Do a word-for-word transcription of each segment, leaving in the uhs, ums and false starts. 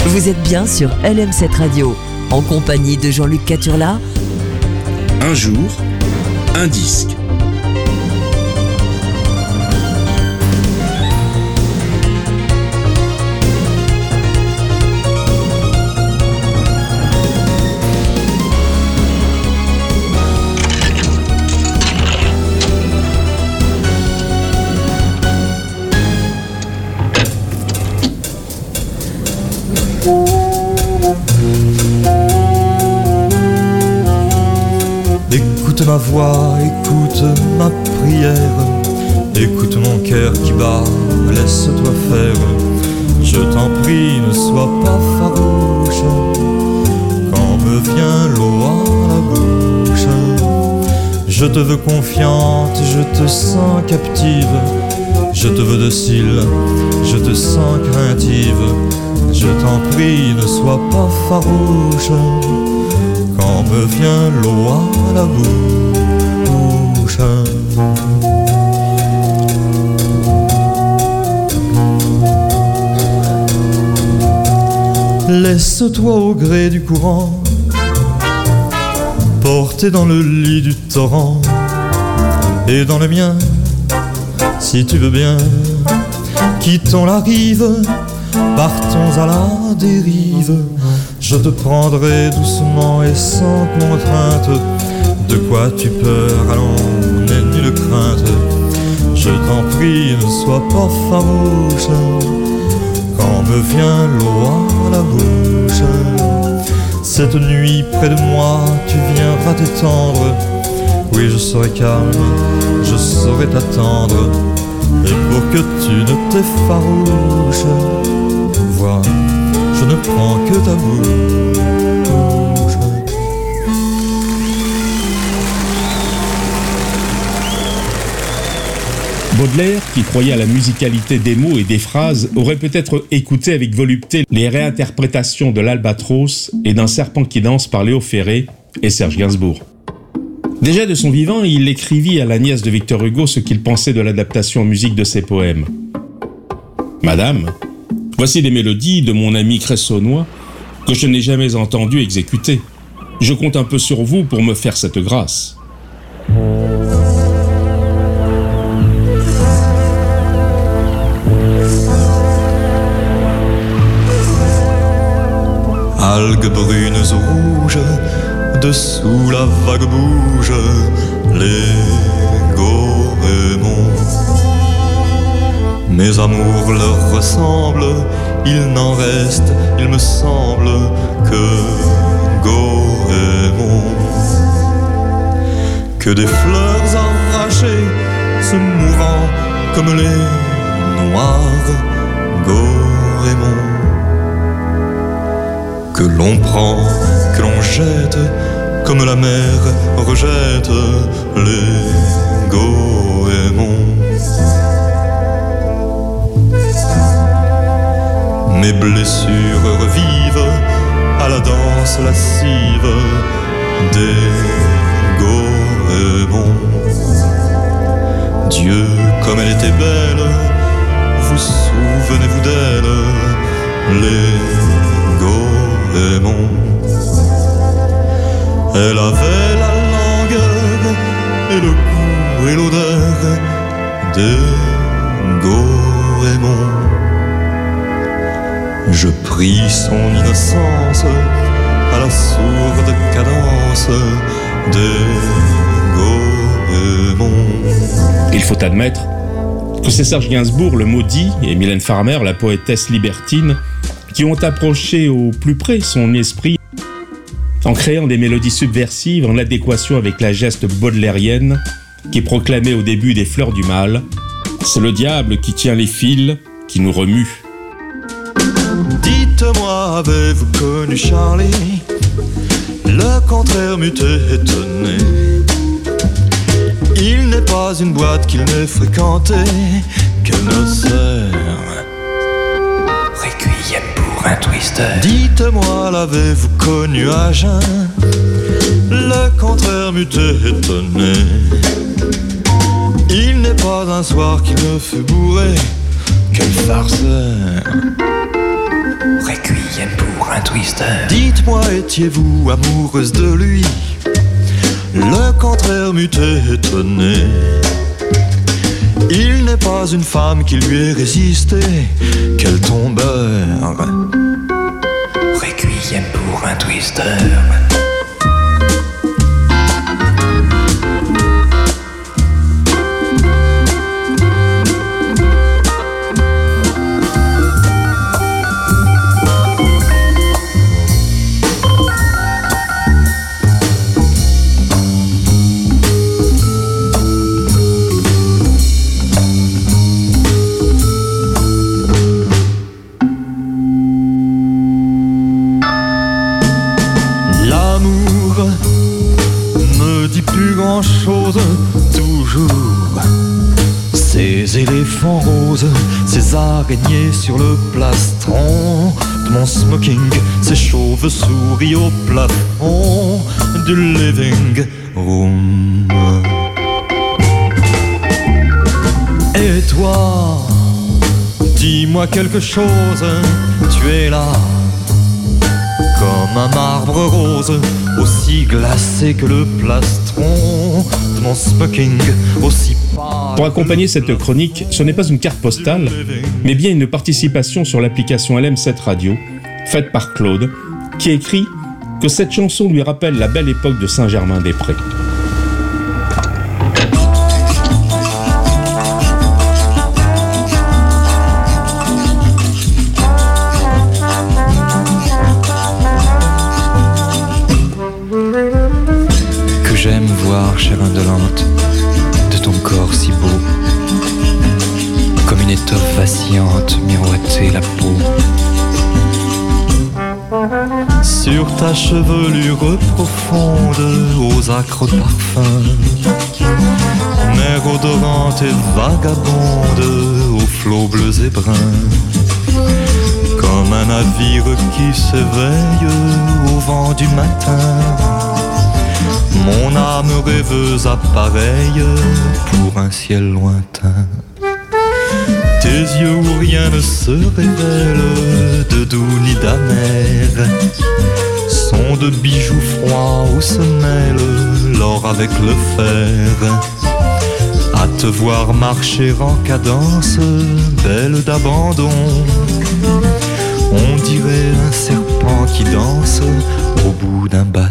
Vous êtes bien sur L M sept Radio, en compagnie de Jean-Luc Caturla. Un jour, un disque. Écoute ma voix, écoute ma prière, écoute mon cœur qui bat, laisse-toi faire. Je t'en prie, ne sois pas farouche quand me vient l'eau à la bouche. Je te veux confiante, je te sens captive, je te veux docile, je te sens craintive. Je t'en prie, ne sois pas farouche quand me vient l'eau à la bouche. Laisse-toi au gré du courant, porté dans le lit du torrent, et dans le mien, si tu veux bien. Quittons la rive, partons à la dérive. Je te prendrai doucement et sans contrainte. De quoi tu peur, allons, n'aie nulle crainte. Je t'en prie, ne sois pas farouche quand me vient l'eau à la bouche. Cette nuit près de moi, tu viendras t'étendre. Oui, je serai calme, je saurai t'attendre. Et pour que tu ne t'effarouches, vois, je ne prends que ta bouche. Baudelaire, qui croyait à la musicalité des mots et des phrases, aurait peut-être écouté avec volupté les réinterprétations de l'Albatros et d'un serpent qui danse par Léo Ferré et Serge Gainsbourg. Déjà de son vivant, il écrivit à la nièce de Victor Hugo ce qu'il pensait de l'adaptation en musique de ses poèmes. « Madame, voici des mélodies de mon ami cressonnois que je n'ai jamais entendu exécuter. Je compte un peu sur vous pour me faire cette grâce. » Algues brunes ou rouges, dessous la vague bouge, les goémons. Mes amours leur ressemblent, il n'en reste, il me semble, que goémons. Que des fleurs arrachées, se mourant comme les noirs goémons. Que l'on prend, que l'on jette, comme la mer rejette les goémons. Mes blessures revivent à la danse lascive des goémons. Dieu, comme elle était belle, vous souvenez-vous d'elle, les goémons. Elle avait la langueur et le goût et l'odeur des goémons. Je pris son innocence à la sourde cadence des goémons. Il faut admettre que c'est Serge Gainsbourg, le maudit, et Mylène Farmer, la poétesse libertine, qui ont approché au plus près son esprit en créant des mélodies subversives en adéquation avec la geste baudelairienne qui proclamait au début des Fleurs du Mal « C'est le diable qui tient les fils, qui nous remue ». Dites-moi, avez-vous connu Charlie? Le contraire m'eût étonné. Il n'est pas une boîte qu'il n'ait fréquentée que nos sœurs. Requiem pour un twister. Dites-moi, l'avez-vous connu à jeun? Le contraire m'eût étonné. Il n'est pas un soir qui me fut bourré. Quelle farceur. Requiem pour Twister. Dites-moi, étiez-vous amoureuse de lui? Le contraire m'eût étonné. Il n'est pas une femme qui lui ait résisté. Quel tombeur! Requiem pour un Twister. Chose, toujours ces éléphants roses, ces araignées sur le plastron de mon smoking, ces chauves-souris au plafond du living room. Et toi, dis-moi quelque chose, tu es là comme un marbre rose, aussi glacé que le plastron de mon smoking, aussi pâle. Pour accompagner cette chronique, ce n'est pas une carte postale, mais bien une participation sur l'application L M sept Radio, faite par Claude, qui écrit que cette chanson lui rappelle la belle époque de Saint-Germain-des-Prés. J'aime voir, chère indolente, de ton corps si beau, comme une étoffe vacillante, miroiter la peau. Sur ta chevelure profonde, aux acres parfums, mer odorante et vagabonde, aux flots bleus et bruns, comme un navire qui s'éveille au vent du matin. Mon âme rêveuse appareille pour un ciel lointain. Tes yeux où rien ne se révèle, de doux ni d'amer, sont de bijoux froids où se mêle l'or avec le fer. À te voir marcher en cadence, belle d'abandon, on dirait un serpent qui danse au bout d'un bâton.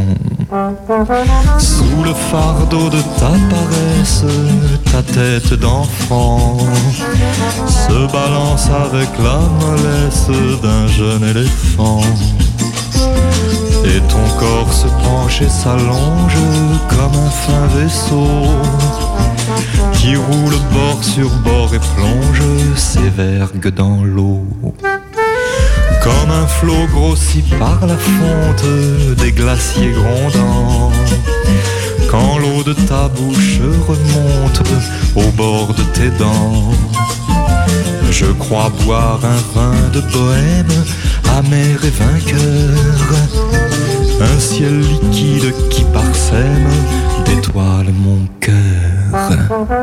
Sous le fardeau de ta paresse, ta tête d'enfant se balance avec la mollesse d'un jeune éléphant. Et ton corps se penche et s'allonge comme un fin vaisseau qui roule bord sur bord et plonge ses vergues dans l'eau. Comme un flot grossi par la fonte des glaciers grondants, quand l'eau de ta bouche remonte au bord de tes dents. Je crois boire un vin de bohème, amer et vainqueur, un ciel liquide qui parsème d'étoiles mon cœur.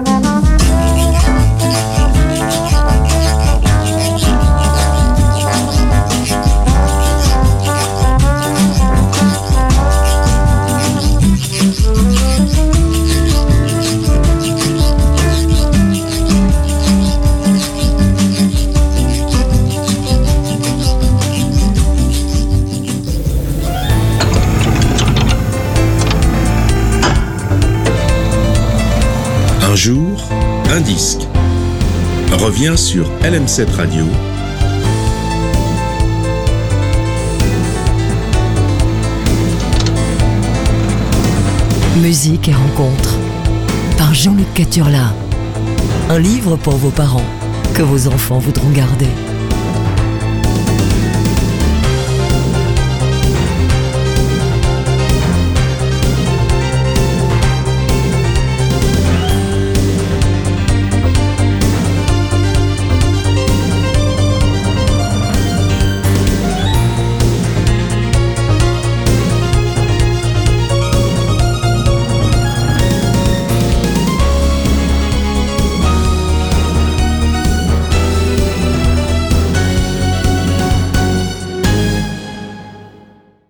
Un jour, un disque. Revient sur L M sept Radio. Musique et rencontres par Jean-Luc Caturla. Un livre pour vos parents que vos enfants voudront garder.